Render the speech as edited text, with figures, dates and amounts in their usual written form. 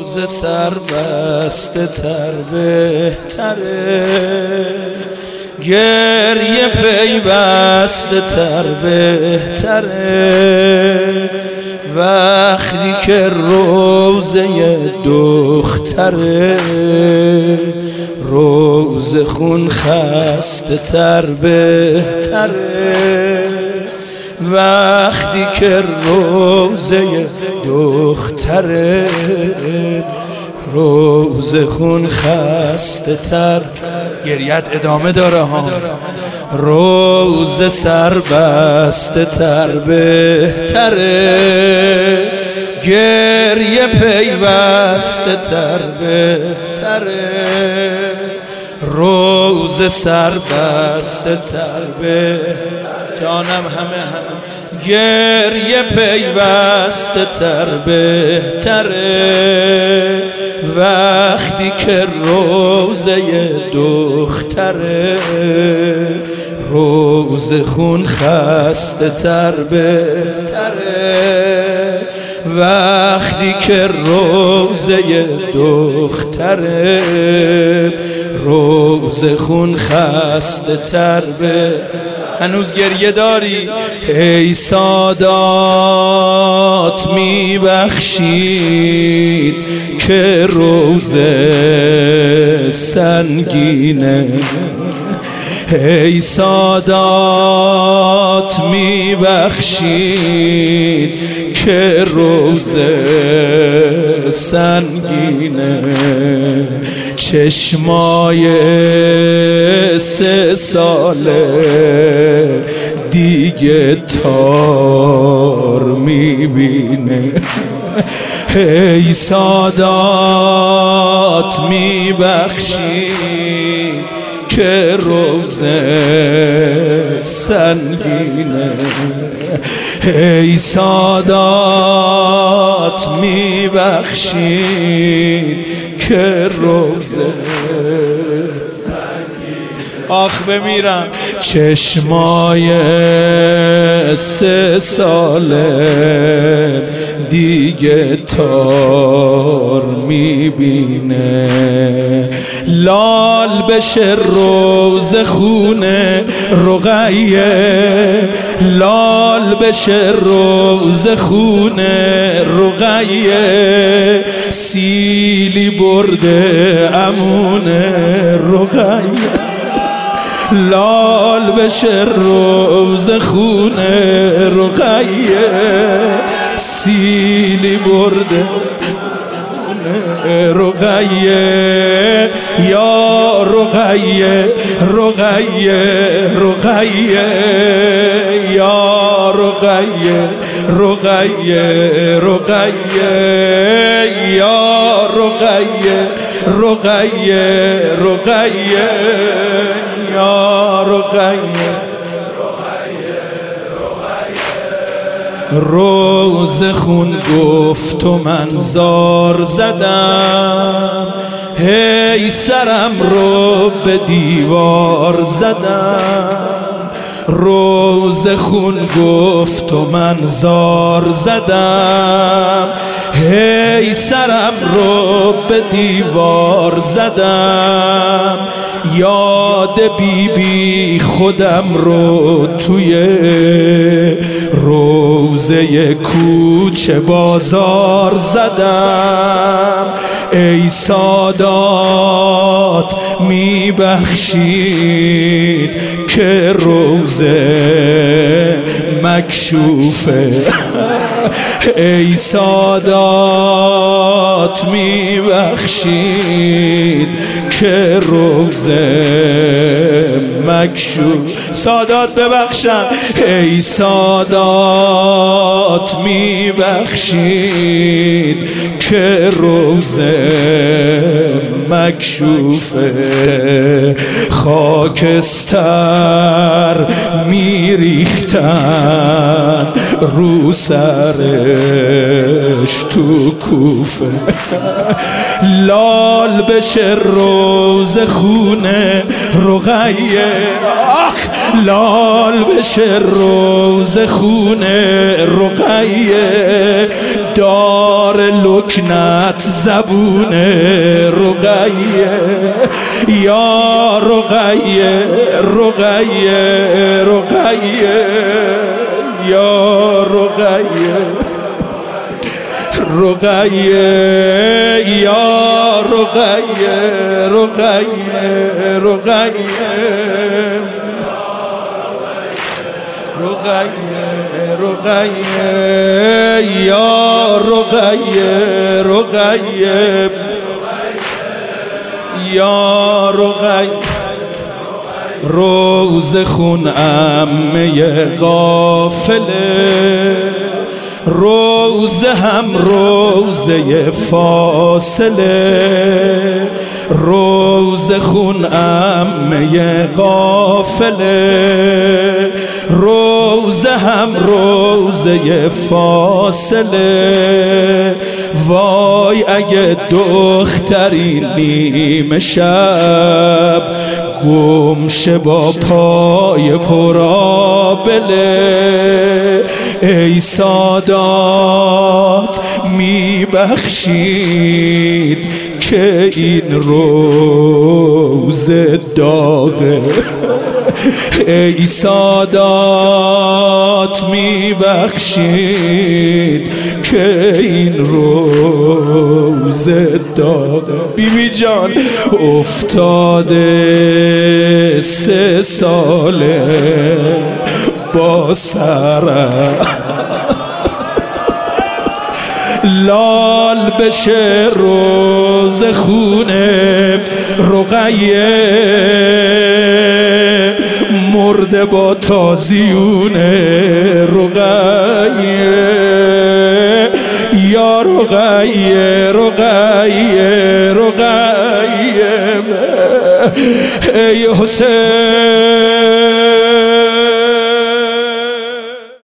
روز سر بسته تر بهتره، گریه پیوسته تر بهتره، وقتی که روزه دختره، روز خون خسته تر بهتره، وقتی که روزه دختره، روز خون خسته تر. گریت ادامه داره ها. روز سر بسته تر بهتره، گریه پیوسته تر بهتره، روز سر بسته تر جانم همه گریه پیوسته تر بهتره، وقتی که روزه دختره، روز خون خسته تر بهتره، وقتی که روزه دختره، روز خون خسته تر هنوز گریه داری؟ ای سادات میبخشید که روزه سنگینه، ای سادات میبخشید که روزه سنگینه، چشمای 3 ساله دیگه تار میبینه، ای سادات میبخشید که روزه سنگینه، ای سادات میبخشید که روزه آخ بمیرم. چشمای 3 ساله دیگه تار میبینه، لال بشه روز خونه رقیه، لال بشه روز خونه رقیه، سیلی برده امونه رقیه، لال بشه روز خونه رقیه، سیلی برده رقیه، یا رقیه رقیه رقیه، یا رقیه رقیه رقیه، یا رقیه رقیه رقیه، یا رقیه. روز خون گفت و من زار زدم، هی سرم رو به دیوار زدم، روز خون گفت و من زار زدم، هی سرم رو به دیوار زدم، یاد بیبی خودم رو توی روزه کوچه بازار زدم، ای سادات میبخشید که روزه مکشوفه، ای سادات میبخشید که روزه مکشوف. سادات ببخشن، ای سادات میبخشید که روزه مکشوفه، خاکستر میریختن رو سرش تو کوفه، لال بشه روز خونه رقیه، لال بشه روز خونه رقیه دار لکنت زبون رقیه یا رقیه رقیه رقیه یا رقیه رقیه یا رقیه رقیه رقیه رقیه رقیه یا رقیه رقیه یا رقیه روز خون عمه غافله روز هم روزه فاصله روز خون عمه غافله روز هم روزه فاصله وای اگه دختری نیمه شب گمشه با پای پرآبله ای سادات میبخشید که این روز داغه ای سادات میبخشید که این روز داغه بیبی جان افتاده 3 ساله با سرم لال بشه روز خونه رقیه مرده با تازیونه رقیه یا رقیه رقیه رقیه ای حسین